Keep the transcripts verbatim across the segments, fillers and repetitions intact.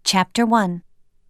Chapter one.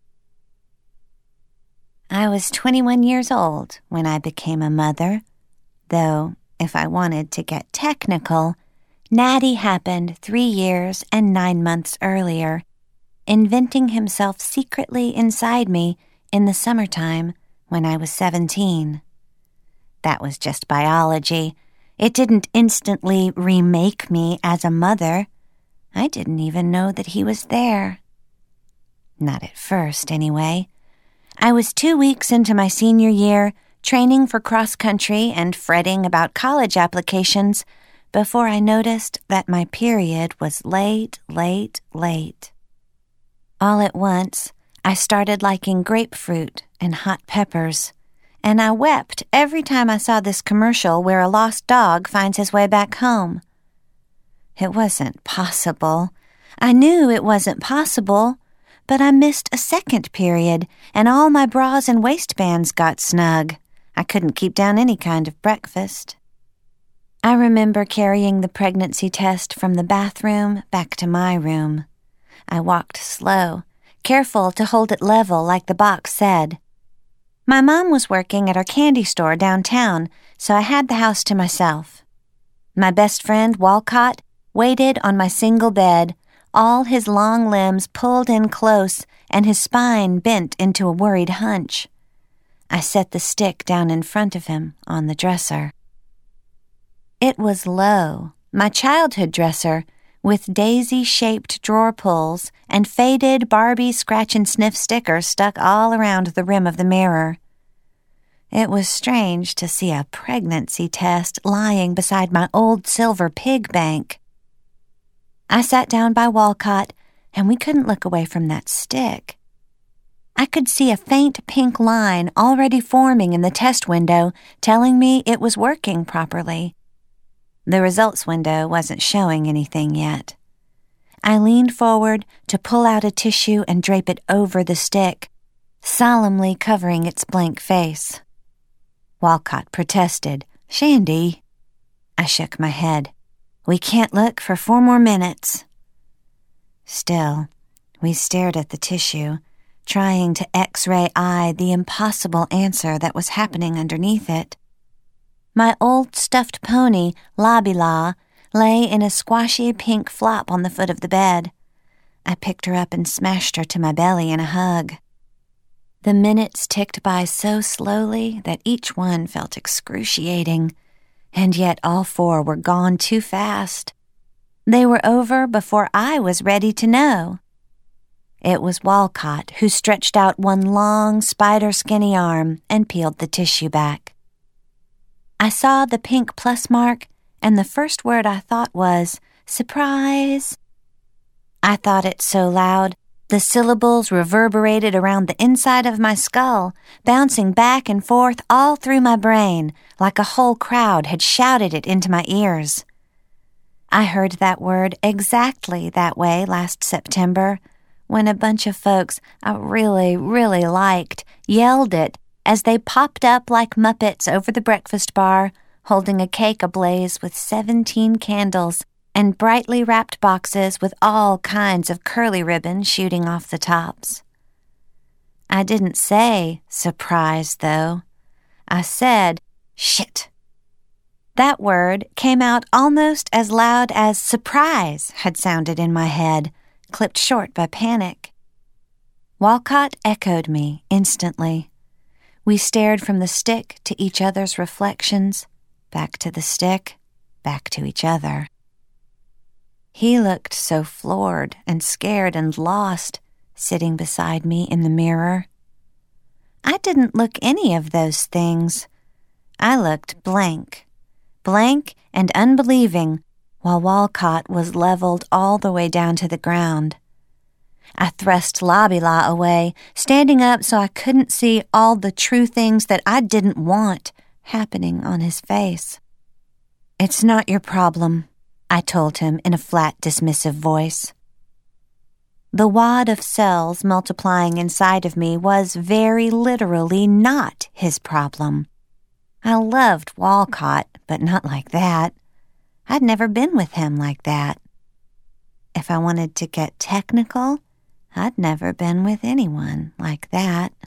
I was twenty-one years old when I became a mother, though, if I wanted to get technical, Natty happened three years and nine months earlier, inventing himself secretly inside me in the summertime when I was seventeen. That was just biology. It didn't instantly remake me as a mother. I didn't even know that he was there. Not at first, anyway. I was two weeks into my senior year, training for cross-country and fretting about college applications before I noticed that my period was late, late, late. All at once, I started liking grapefruit and hot peppers, and I wept every time I saw this commercial where a lost dog finds his way back home. It wasn't possible. I knew it wasn't possible. But I missed a second period, and all my bras and waistbands got snug. I couldn't keep down any kind of breakfast. I remember carrying the pregnancy test from the bathroom back to my room. I walked slow, careful to hold it level like the box said. My mom was working at our candy store downtown, so I had the house to myself. My best friend, Walcott, waited on my single bed, all his long limbs pulled in close and his spine bent into a worried hunch. I set the stick down in front of him on the dresser. It was low, my childhood dresser, with daisy-shaped drawer pulls and faded Barbie scratch-and-sniff stickers stuck all around the rim of the mirror. It was strange to see a pregnancy test lying beside my old silver pig bank. I sat down by Walcott, and we couldn't look away from that stick. I could see a faint pink line already forming in the test window, telling me it was working properly. The results window wasn't showing anything yet. I leaned forward to pull out a tissue and drape it over the stick, solemnly covering its blank face. Walcott protested, "Shandy." I shook my head. "We can't look for four more minutes." Still, we stared at the tissue, trying to X-ray eye the impossible answer that was happening underneath it. My old stuffed pony, Labila, lay in a squashy pink flop on the foot of the bed. I picked her up and smashed her to my belly in a hug. The minutes ticked by so slowly that each one felt excruciating. And yet all four were gone too fast. They were over before I was ready to know. It was Walcott who stretched out one long, spider-skinny arm and peeled the tissue back. I saw the pink plus mark, and the first word I thought was, "Surprise!" I thought it so loud, the syllables reverberated around the inside of my skull, bouncing back and forth all through my brain, like a whole crowd had shouted it into my ears. I heard that word exactly that way last September, when a bunch of folks I really, really liked yelled it as they popped up like Muppets over the breakfast bar, holding a cake ablaze with seventeen candles and brightly wrapped boxes with all kinds of curly ribbon shooting off the tops. I didn't say surprise, though. I said, "Shit." That word came out almost as loud as surprise had sounded in my head, clipped short by panic. Walcott echoed me instantly. We stared from the stick to each other's reflections, back to the stick, back to each other. He looked so floored and scared and lost, sitting beside me in the mirror. I didn't look any of those things. I looked blank, blank and unbelieving, while Walcott was leveled all the way down to the ground. I thrust Labila away, standing up so I couldn't see all the true things that I didn't want happening on his face. "It's not your problem," I told him in a flat, dismissive voice. The wad of cells multiplying inside of me was very literally not his problem. I loved Walcott, but not like that. I'd never been with him like that. If I wanted to get technical, I'd never been with anyone like that.